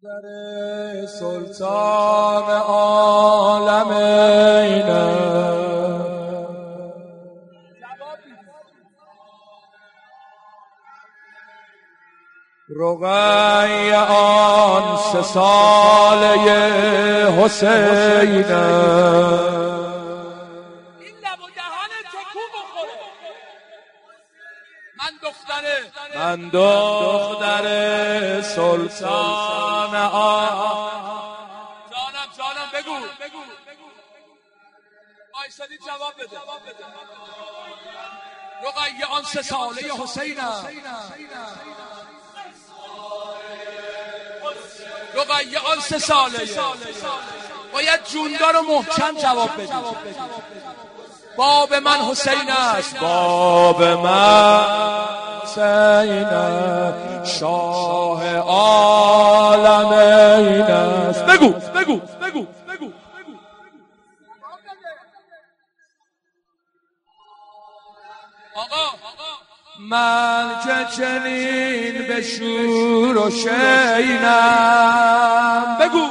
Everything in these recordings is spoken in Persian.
در سلطان عالمین رقی آن 3 ساله حسین این لب و دهن تکو بخوره. من دختر سلطان جانم بگو آیسادی جواب بده. رقی آن 3 ساله حسینم، رقی آن 3 ساله باید جوندار و محکم جواب بدی. باب من حسین است، باب من حسین شاه عالمین است. بگو آقا من که چنین به شور و شینم. بگو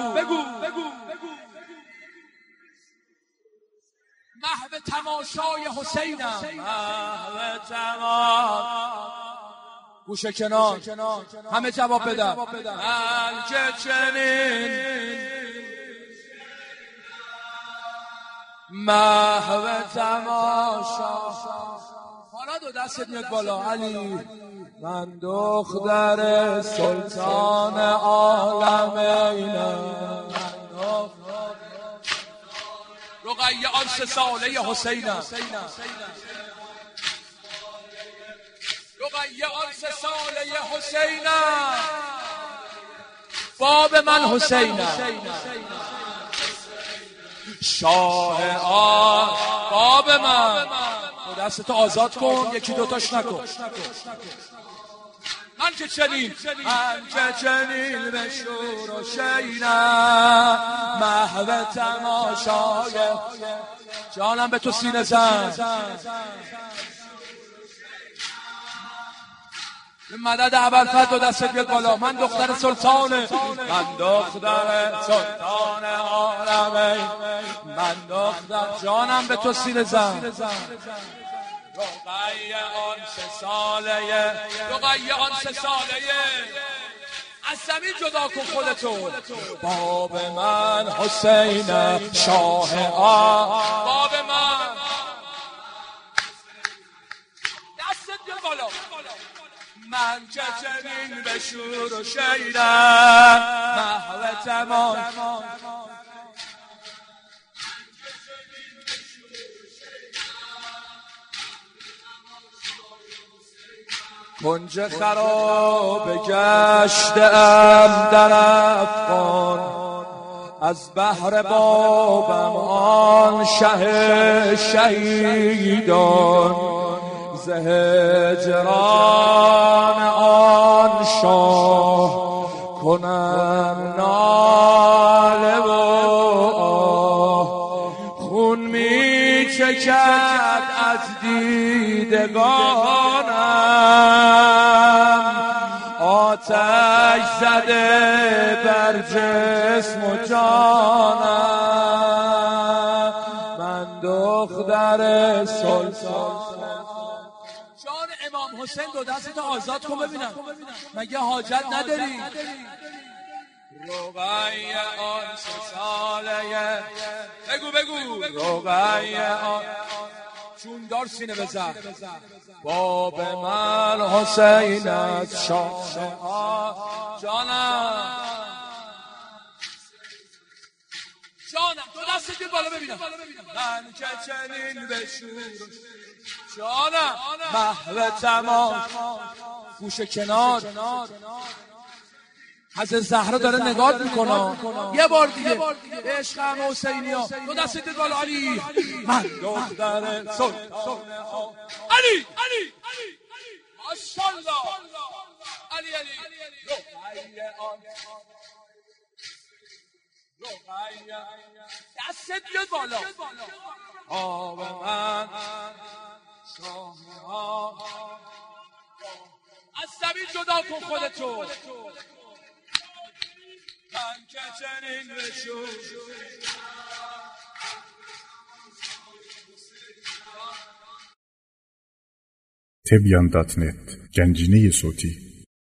محو تماشای حسینم، محو تمام گوشه کنار همه جواب بدن. من که چنین محو تماشا. حالا 2 دستت میاد بالا. علی من دختر سلطان عالمینم. رقی آن 3 ساله حسینم، رقی آن 3 ساله حسینم. باب من حسینم، شاه آن باب من. دستتو آزاد کن، 1 2 تاش نکن. من که چنین به شور و شینم محو تماشای. جانم به تو سینه زن. مدد ابوالفضل 2 دستت بیاد بالا. من دختر سلطانه، من دختر سلطان عالمین. من دختر جانم به تو سینه زن. رقی آن 3 ساله، رقی آن 3 ساله از زمین جدا کن خودتو. باب من حسین شاه آن. باب من. دستت بیاد بالا. من که چنین به شور و شیرم محو تمام. کنج خراب گشتم در افغان، از بحر بابم آن شه شهیدان. ز هجران آن شاه کنم ناله و آه. خون می چکد از دیدگانم، آتش زده بر جسم و جانم. من دختر سلطان. جان امام حسین 2 دستتو آزاد کن ببینم. مگه حاجت نداری؟ رقی آن 3 ساله. بگو رقی آن جوندار سینه بزن. باب من حسین از شاه. جانم 2 دستت بیاد بالا ببینم. من که چنین به شور جانم محو تمام. گوشه کنار حضرت زهرا داره نگاه میکنه. یه بار دیگه به عشق همه حسینیا 2 دستت بیاد بالا. علی من دختر سلطان علی ماشاءالله. علی دستت بیاد بالا. آب من شاه از زمین جدا کن خودتو. که چنین بشورم. Tebyan.net Gencine صوتی